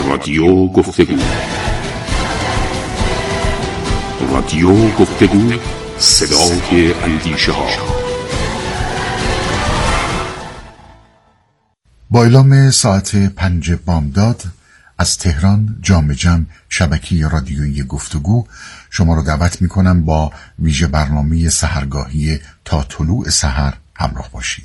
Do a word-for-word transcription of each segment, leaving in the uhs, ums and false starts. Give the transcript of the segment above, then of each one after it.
رادیو گفتگو. رادیو گفتگو، صدای اندیشه ها. با اعلام ساعت پنج بامداد از تهران جام جم شبکه رادیویی گفتگو شما رو دعوت میکنم با ویژه برنامه سحرگاهی تا طلوع سحر همراه باشید.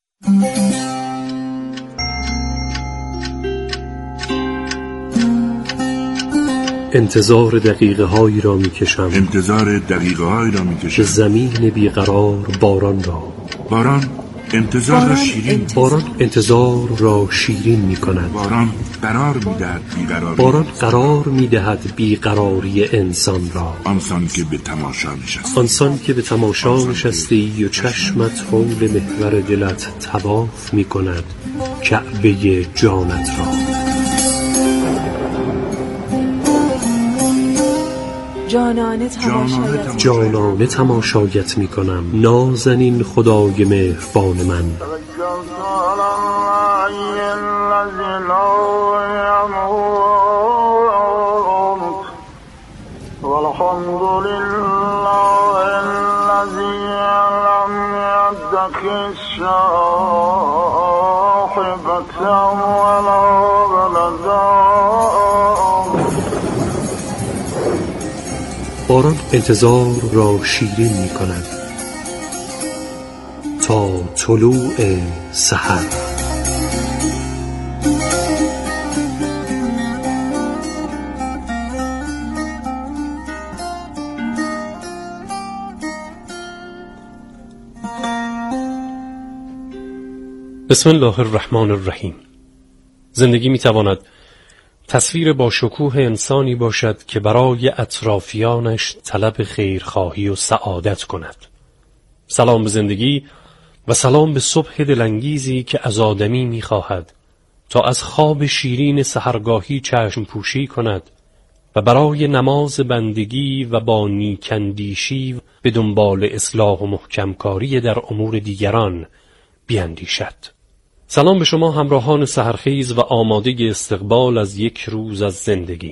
انتظار دقیقه هایی را می کشم انتظار دقیقه هایی را می کشم که زمین بیقرار باران را باران انتظار را شیرین باران انتظار را شیرین می کند. باران قرار می دهد بیقراری باران قرار می دهد بیقراری انسان را. آنسان که به تماشا نشستی آنسان که به تماشا نشستی و چشمت حول محور دلت طواف می کند کعبه جانت را. جانانه تماشایت جانانه تماشایت می کنم نازنین خدای مهربان من. والحمد لله الذي لم يتخذ صاحبة ولا ولدا. باران انتظار را شیرین می کند تا طلوع سحر. بسم الله الرحمن الرحیم. زندگی می تواند تصویر با شکوه انسانی باشد که برای اطرافیانش طلب خیرخواهی و سعادت کند. سلام به زندگی و سلام به صبح دلانگیزی که از آدمی می‌خواهد تا از خواب شیرین سحرگاهی چشم پوشی کند و برای نماز بندگی و با نیکندیشی به دنبال اصلاح و محکمکاری در امور دیگران بیندیشد. سلام به شما همراهان سحرخیز و آماده استقبال از یک روز از زندگی.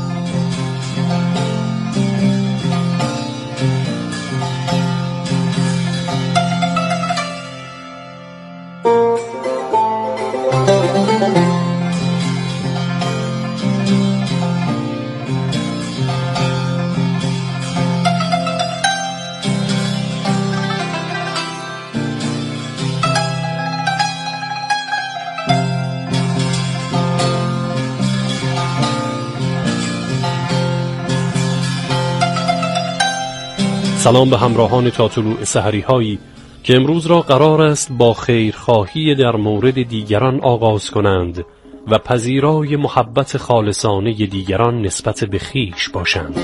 سلام به همراهان تا طلوع سحری هایی که امروز را قرار است با خیرخواهی در مورد دیگران آغاز کنند و پذیرای محبت خالصانه دیگران نسبت به خویش باشند.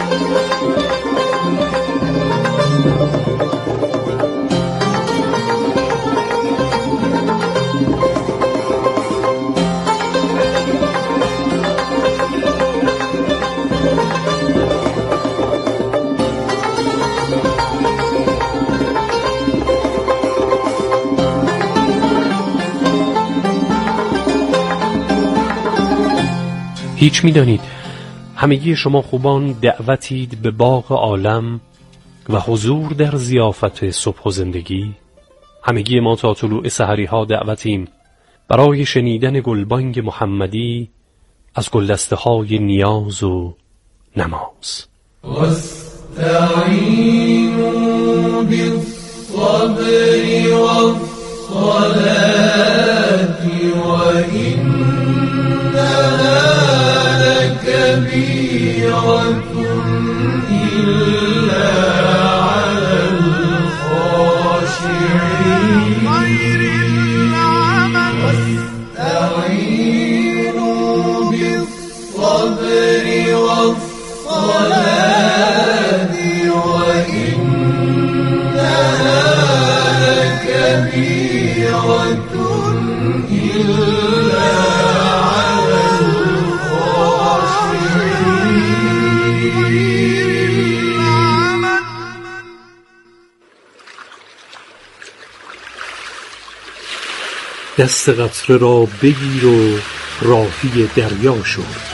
هیچ می‌دانید همگی شما خوبان دعوتید به باغ عالم و حضور در ضیافت صبح و زندگی. همگی ما تا طلوع سحری ها دعوتیم برای شنیدن گلبانگ محمدی از گلدسته های نیاز و نماز. واستعینوا بالصبر والصلاة وإنها كبيرة إلا على الخاشعين. واستعينوا بالصبر والصلاة وإنها لكبيرة إلا على دست قطره را بگیر و راهی دریا شد.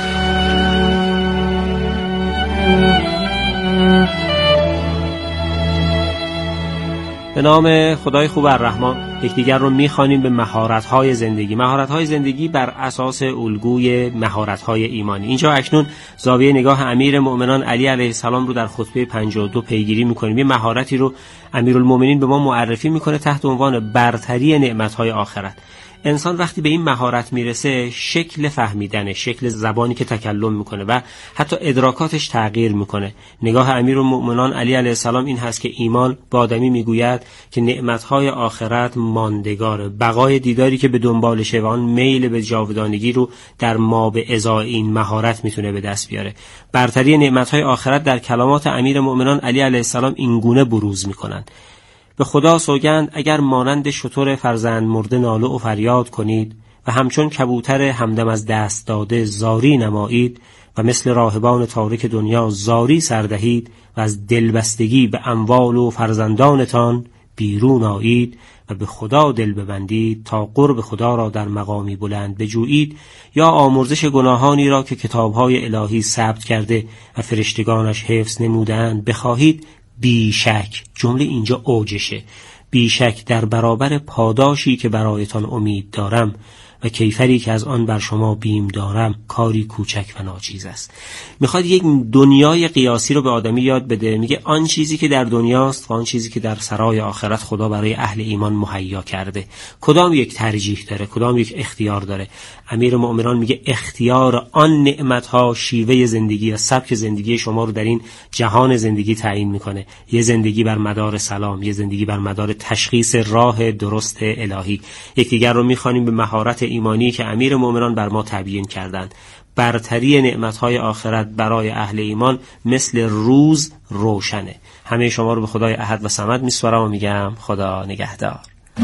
به نام خدای خوب الرحمن. یکدیگر رو می‌خوانیم به مهارت‌های زندگی. مهارت‌های زندگی بر اساس الگوی مهارت‌های ایمانی. اینجا اکنون زاویه نگاه امیر مؤمنان علی علیه السلام رو در خطبه پنجاه و دو پیگیری می‌کنیم. یه مهارتی رو امیرالمومنین به ما معرفی می‌کنه تحت عنوان برتری نعمت‌های آخرت. انسان وقتی به این مهارت میرسه، شکل فهمیدن، شکل زبانی که تکلم میکنه و حتی ادراکاتش تغییر میکنه. نگاه امیرالمومنین علی علیه السلام این هست که ایمان به آدمی میگوید که نعمتهای آخرت ماندگاره. بقای دیداری که به دنبالشه و آن میل به جاودانگی رو در ما به ازای این مهارت میتونه به دست بیاره. برتری نعمتهای آخرت در کلمات امیرالمومنین علی علیه السلام این گونه بروز میکنند: به خدا سوگند اگر مانند شتر فرزند مرده ناله و فریاد کنید و همچون کبوتر همدم از دست داده زاری نمایید و مثل راهبان تارک دنیا زاری سردهید و از دلبستگی به اموال و فرزندانتان بیرون آیید و به خدا دل ببندید تا قرب خدا را در مقامی بلند بجویید یا آمرزش گناهانی را که کتابهای الهی ثبت کرده و فرشتگانش حفظ نمودند بخواهید، بیشک، جمله اینجا اوجشه، بیشک در برابر پاداشی که برایتان امید دارم و کیفری که از آن بر شما بیم دارم کاری کوچک و ناچیز است. میخواد یک دنیای قیاسی رو به آدمی یاد بده. میگه آن چیزی که در دنیاست و آن چیزی که در سرای آخرت خدا برای اهل ایمان مهیا کرده، کدام یک ترجیح داره، کدام یک اختیار داره. امیر مؤمنان میگه اختیار آن نعمتها شیوه زندگی و سبک زندگی شما رو در این جهان زندگی تعیین میکنه. یه زندگی بر مدار سلام، یه زندگی بر مدار تشخیص راه درست الهی. یکدیگر رو میخوانیم به مهارت ایمانی که امیر مؤمنان بر ما تبیین کردند. برتری نعمتهای آخرت برای اهل ایمان مثل روز روشنه. همه شما رو به خدای احد و صمد میسپارم و میگم خدا نگهدار.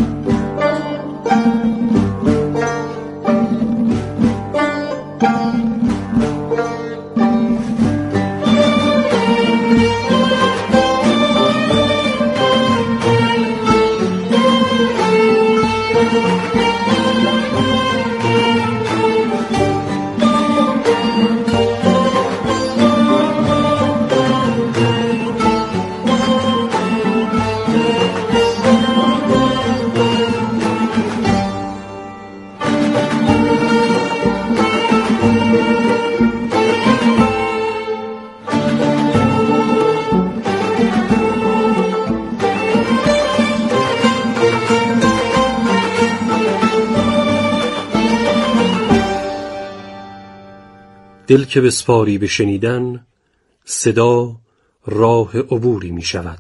دل که بسپاری به شنیدن، صدا راه عبوری می شود.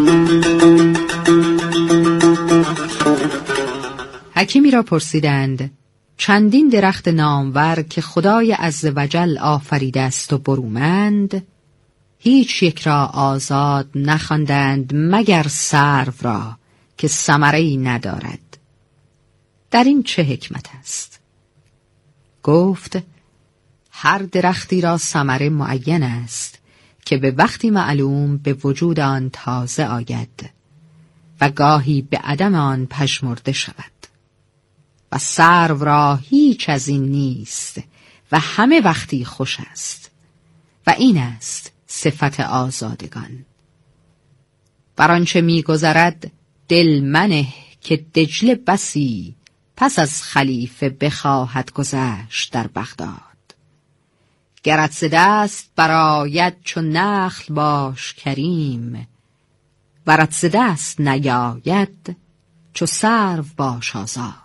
حکیمی را پرسیدند چندین درخت نامور که خدای عزوجل آفریده است و برومند، هیچ یک را آزاد نخواندند مگر سرو را که ثمره‌ای ندارد. در این چه حکمت است؟ گفت هر درختی را ثمره معین است که به وقتی معلوم به وجود آن تازه آید و گاهی به عدم آن پژمرده شود، و سرو را هیچ از این نیست و همه وقتی خوش است، و این است صفت آزادگان. بر آنچه می گذرد دل منه که دجله بسی پس از خلیفه بخواهد گذشت در بغداد. گرت ز دست برآید چو نخل باش کریم، ورت ز دست نیاید چو سرو باش آزاد.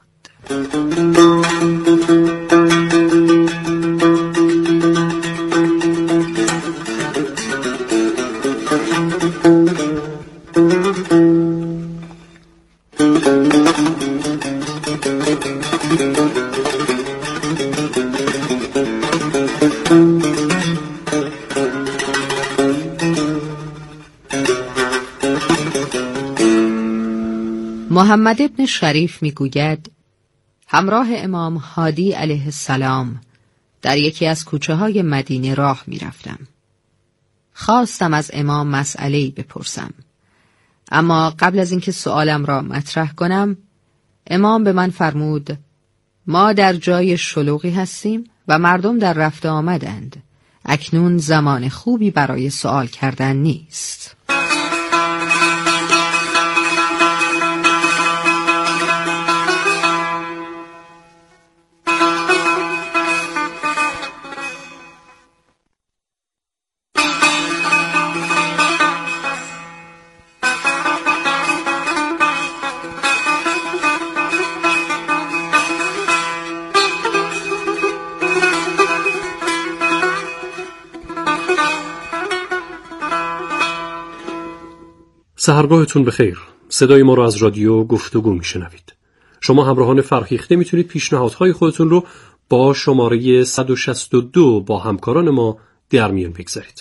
محمد ابن شریف میگوید همراه امام هادی علیه السلام در یکی از کوچه های مدینه راه می رفتم. خواستم از امام مسئله‌ای بپرسم، اما قبل از اینکه سؤالم را مطرح کنم امام به من فرمود ما در جای شلوغی هستیم و مردم در رفت آمدند. اکنون زمان خوبی برای سوال کردن نیست. سحرگاهتون بخیر. صدای ما رو از رادیو گفتگو میشنوید. شما همراهان فرهیخته میتونید پیشنهادهای خودتون رو با شماره صد و شصت و دو با همکاران ما در میون بگذارید.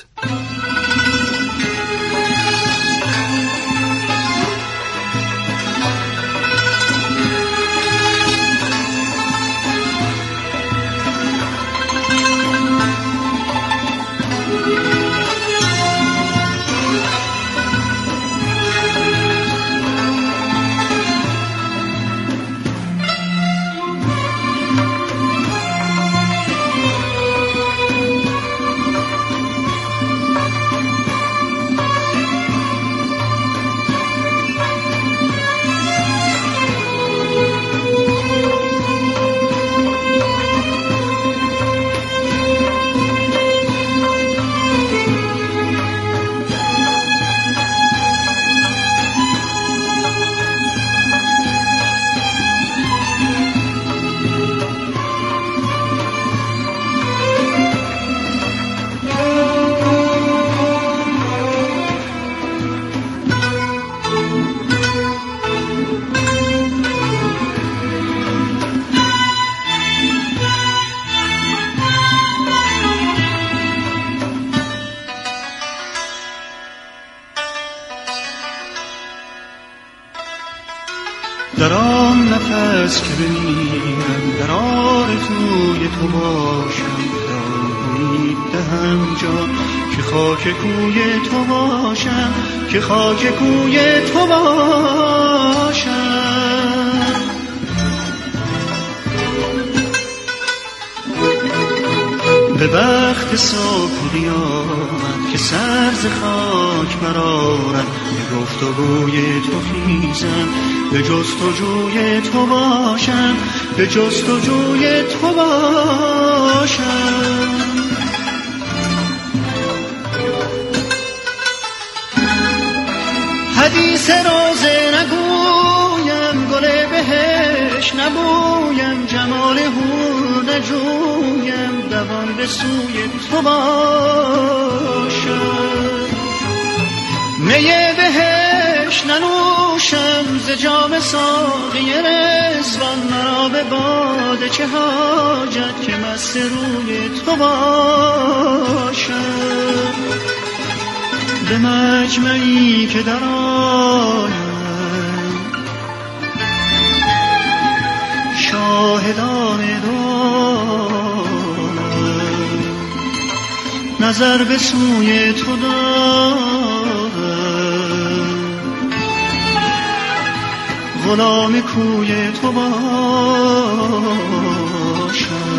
در آن نفس که بمیرم در آرزوی تو باشم، تا امید دهم جان که خاک کوی تو باشم، که خاک کوی تو باشم. به وقت صبح قیامت که سر ز خاک برآرم، به گفتگوی تو خیزم، به جستجوی تو باشم، به جستجوی تو باشم. حدیث روزه نگویم، گل بهش نبویم، جمال حور نجویم، دوان به سوی تو باشم. می بهش ننوشم ز جام ساقی رضوان، مرا به باده چه حاجت که مست روی تو باشم. به مجمعی که در آیم شاهدان دارم، نظر به سوی تو دارم، غلام کوی تو باشم.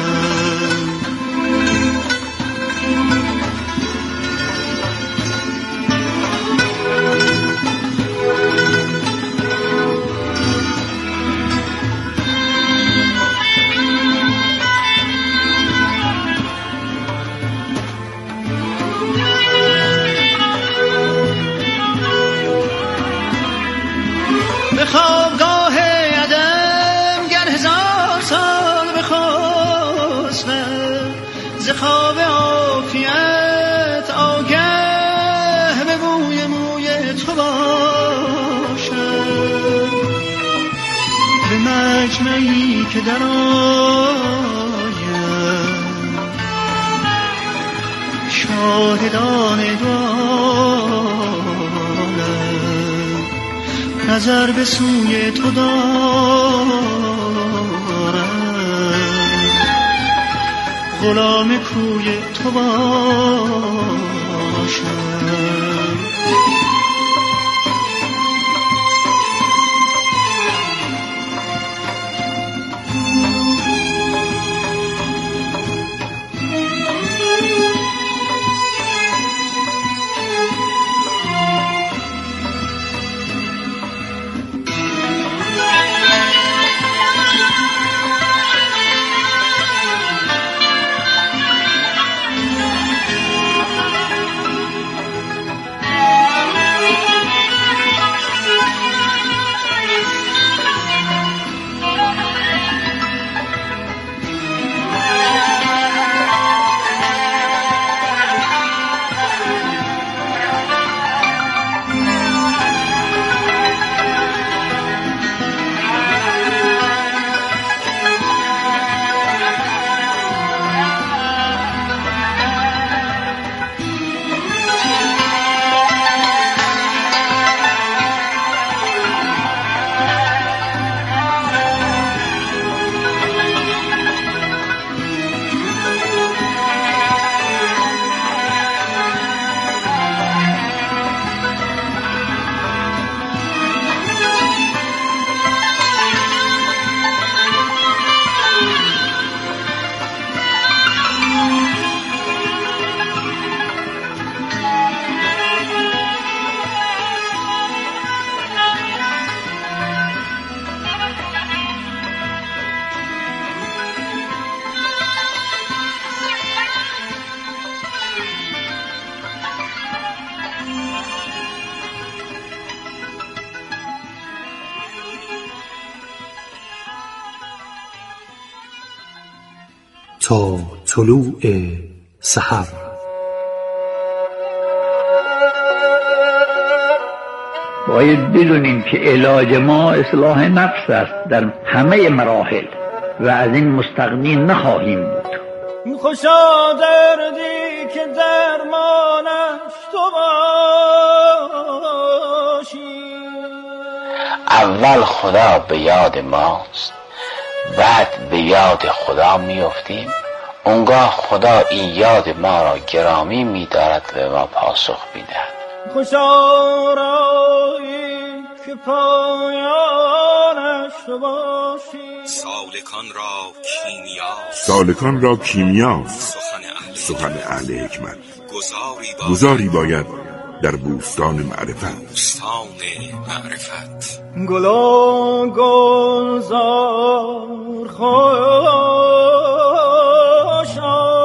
به خوابگاه عدم گر هزار سال بخسبم، ز خواب عافیت آگه به بوی موی تو باشم. به مجمعی که در آیم شاهدان دارم، نظر به سوی تو دارم، غلام کوی تو باشم. تا طلوع سحر. باید بدونیم که علاج ما اصلاح نفس است در همه مراحل و از این مستغنی نخواهیم بود. خوشا دردی که درمانش تو باشی. اول خدا به یاد ماست، بعد به یاد خدا میافتیم. اونگاه خدا این یاد ما را گرامی می‌دارد و به ما پاسخ می‌دهد. خوشا رایی که پایانش تو باشی. سالکان را کیمیا سالکان را کیمیاست سخن اهل حکمت. گذاری باید در بوستان معرفت. بوستان معرفت. گلا گلزار خوش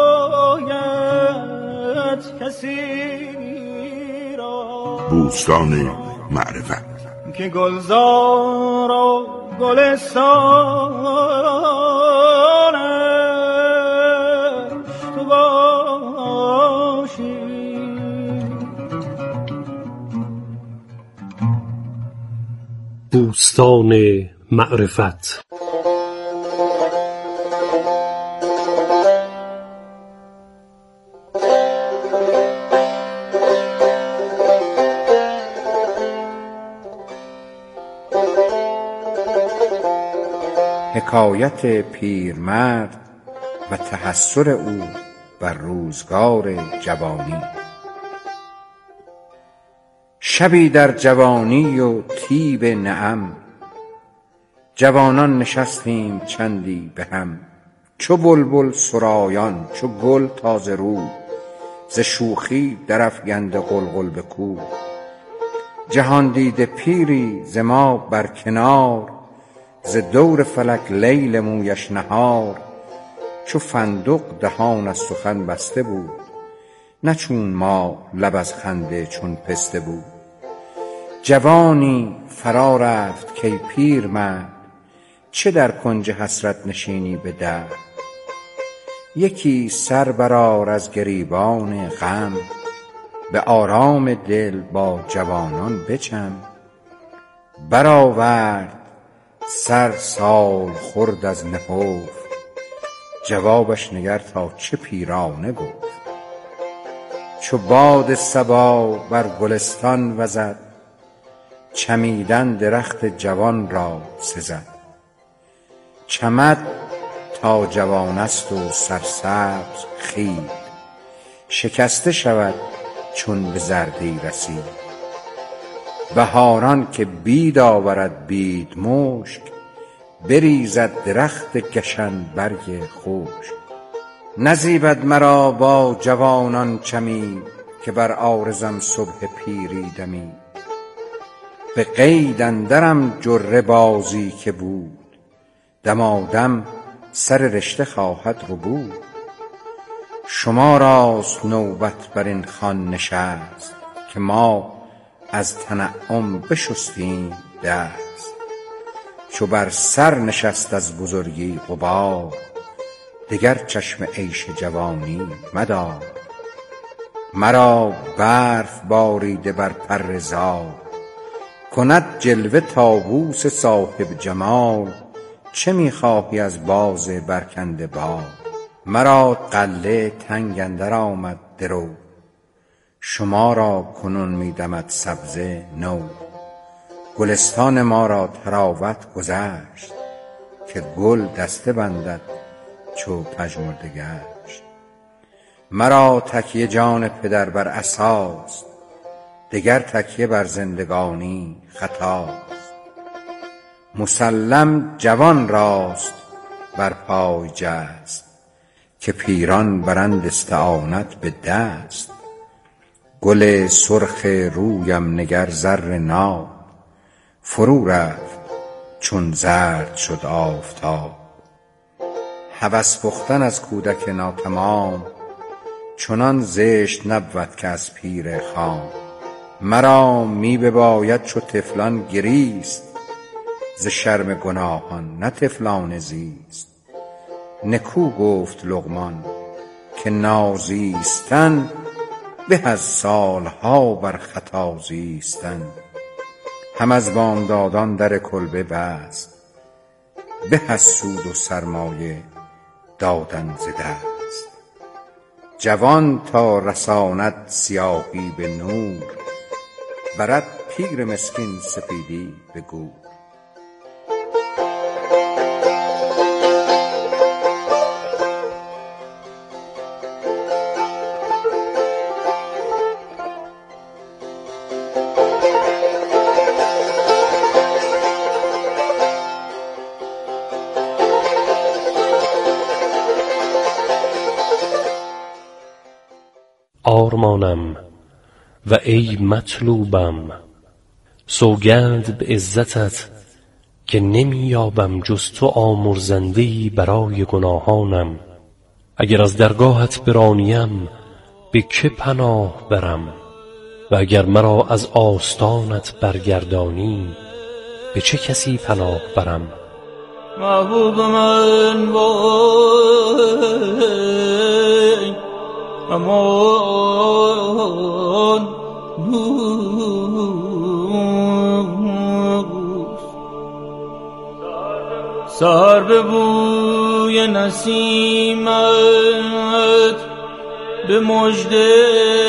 آید کسی را. بوستان معرفت که گلزار و گلستانش تو باشی. بوستان معرفت. حکایت پیرمرد و تحسر او بر روزگار جوانی. شبی در جوانی و طیب نعم، جوانان نشستیم چندی به هم. چو بلبل سرایان چو گل تازه رو، ز شوخی درافگنده غلغل به کو. جهان دیده پیری ز ما بر کنار، ز دور فلک لیل مویش نهار. چو فندق دهان از سخن بسته بود، نه چون ما لب از خنده چون پسته بود. جوانی فرا رفت کی پیرمرد، چه در کنج حسرت نشینی به درد. یکی سر برآر از گریبان غم، به آرام دل با جوانان بچم. برآورد سر سال خورد از نهفت، جوابش نگر تا چه پیرانه گفت. چو باد صبا بر گلستان وزد، چمیدن درخت جوان را سزد. چمد تا جوان است و سرسبز خید، شکسته شود چون به زردی رسید. بهاران که بید آورد بید مشک، بریزد درخت گشن برگ خشک. نزیبد مرا با جوانان چمید، که بر عارضم صبح پیری دمید. به قید اندرم جره بازی که بود، دمادم سر رشته خواهد ربود. شما راست نوبت بر این خوان نشست، که ما از تنعم بشستیم دست. چو بر سر نشست از بزرگی غبار، دگر چشم عیش جوانی مدار. مرا برف باریده بر پر زار، کند جلوه طاووس صاحب جمال. چه میخواهی از باز برکنده بال؟ مرا قله تنگ اندر آمد درو، شما را کنون میدمد سبزه نو. گلستان ما را طراوت گذشت، که گل دسته بندد چو پژمرده گشت. مرا تکیه جان پدر بر عصاست، دگر تکیه بر زندگانی خطاست. مسلم جوان راست بر پای جست، که پیران برند استعانت به دست. گل سرخ رویم نگر زر ناب، فرو رفت چون زرد شد آفتاب. هوس پختن از کودک ناتمام، چنان زشت نبود که از پیر خام. مرا می بباید چو طفلان گریست، ز شرم گناهان نه طفلانه زیست. نکو گفت لقمان که نازیستن به از سالها بر خطا زیستن. هم از بامدادان در کلبه بست، به از سود و سرمایه دادن ز دست. جوان تا رساند سیاهی به نور، برد پیر مسکین سپیدی به گور. آرمانم و ای مطلوبم، سوگند به عزتت که نمیابم جز تو آمرزنده‌ای برای گناهانم. اگر از درگاهت برانیم به که پناه برم، و اگر مرا از آستانت برگردانی به چه کسی پناه برم. محبوب من وای امان دوست، سر به بوی نسیمت به مژده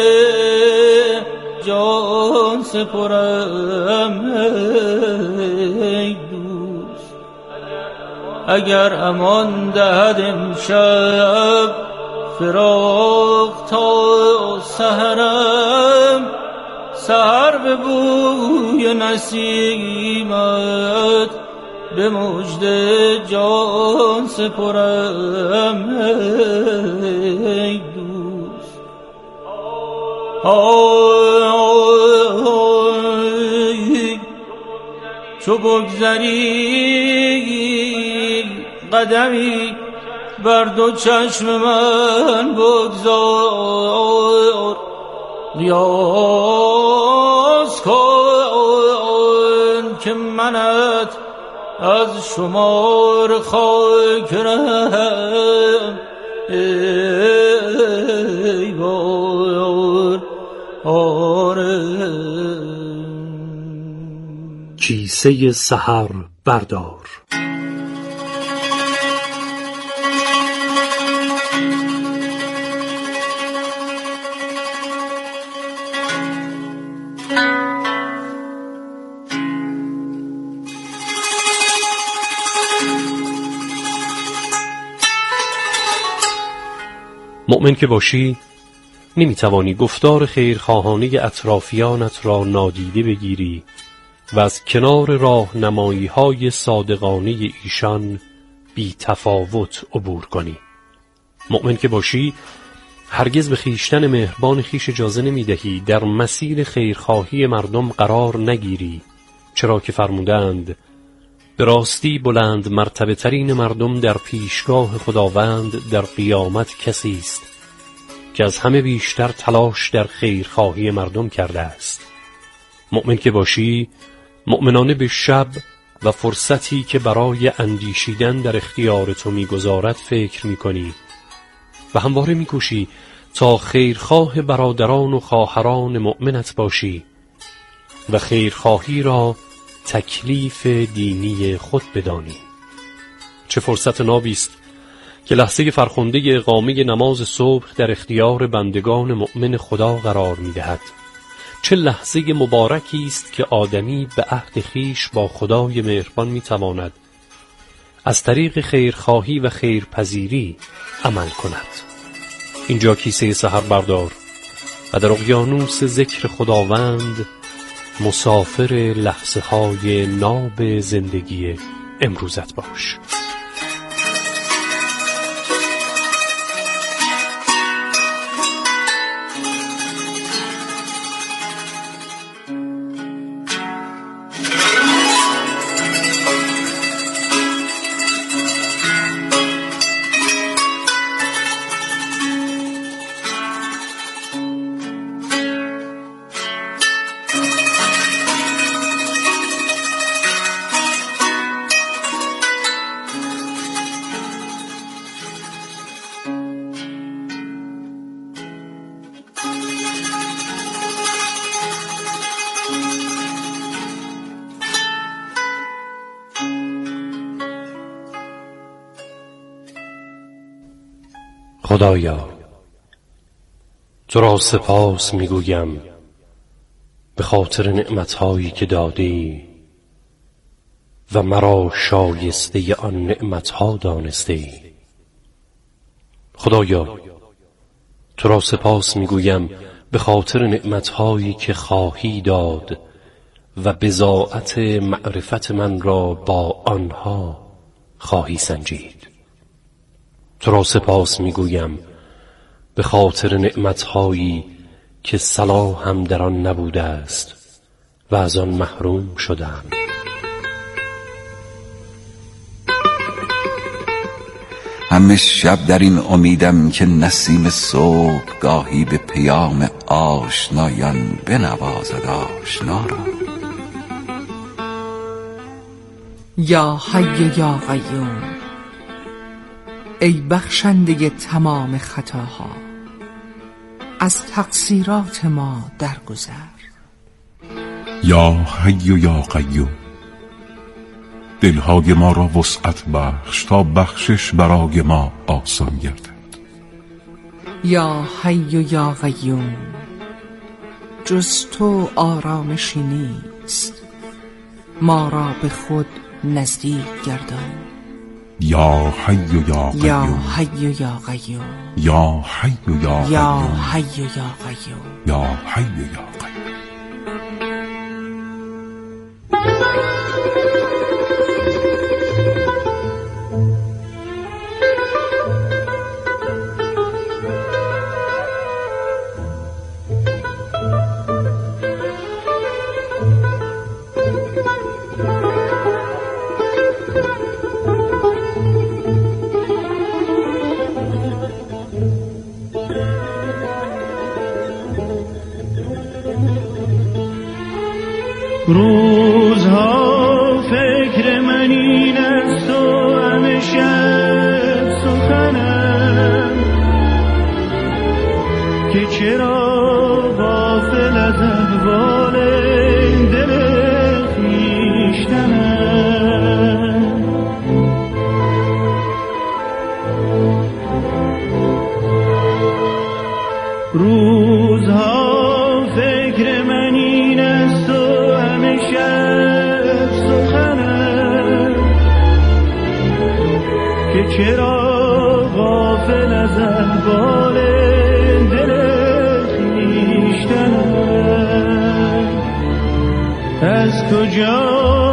جان سپرم ای دوست. اگر امان دهد امشب فراق تا سحرم، سحر به بوی نسیمت به مژده جان سپرم ای دوست. آی چو بگذری قدمی بر دو چشم من بگذار، قیاس کن که منت از شمار خاکرم ای بار آره. کیسه سحر بردار. مؤمن که باشی نمیتوانی گفتار خیرخواهانه اطرافیانت را نادیده بگیری و از کنار راهنمایی های صادقانه ایشان بی تفاوت عبور کنی. مؤمن که باشی هرگز به خیشتن مهربان خیش اجازه نمیدهی در مسیر خیرخواهی مردم قرار نگیری، چرا که فرمودند به راستی بلند مرتبه ترین مردم در پیشگاه خداوند در قیامت کسی است که از همه بیشتر تلاش در خیرخواهی مردم کرده است. مؤمن که باشی مؤمنانه به شب و فرصتی که برای اندیشیدن در اختیار تو میگذارد فکر میکنی و همواره میکوشی تا خیرخواه برادران و خواهران مؤمنت باشی و خیرخواهی را تکلیف دینی خود بدانی. چه فرصت نابی است که لحظه فرخنده اقامه نماز صبح در اختیار بندگان مؤمن خدا قرار می‌دهد. چه لحظه مبارکی است که آدمی به عهد خیش با خدای مهربان می‌تواند از طریق خیرخواهی و خیرپذیری عمل کند. اینجا کیسه سحر بردار و در اقیانوس ذکر خداوند مسافر لحظه های ناب زندگی امروزت باش. خدایا تو را سپاس میگویم به خاطر نعمتهایی که دادی و مرا شایسته آن نعمتها دانستی. خدایا تو را سپاس میگویم به خاطر نعمتهایی که خواهی داد و بضاعت معرفت من را با آنها خواهی سنجید. تو را سپاس میگویم به خاطر نعمتهایی که صلاحم در آن نبوده است و از آن محروم شدم. همه شب در این امیدم که نسیم صبح گاهی به پیام آشنایان بنوازد آشنا را. یا حی یا قیوم، ای بخشنده تمام خطاها، از تقصیرات ما درگذر. یا حی یا قیوم، دلهای ما را وسعت بخش تا بخشش برای ما آسان گردد. یا حی یا قیوم، جز تو آرامشی نیست، ما را به خود نزدیک گردان. یا حی یا قیوم، یا حی یا قیوم، یا حی یا قیوم، یا حی یا قیوم، یا حی یا قیوم. روزها فکر من این است و همه شب سخنم که چرا غافل از احوال دل خویشتنم. روزها فکر من این است و همه شب سخنم که چرا غافل از احوال دل خویشتنم. از کجا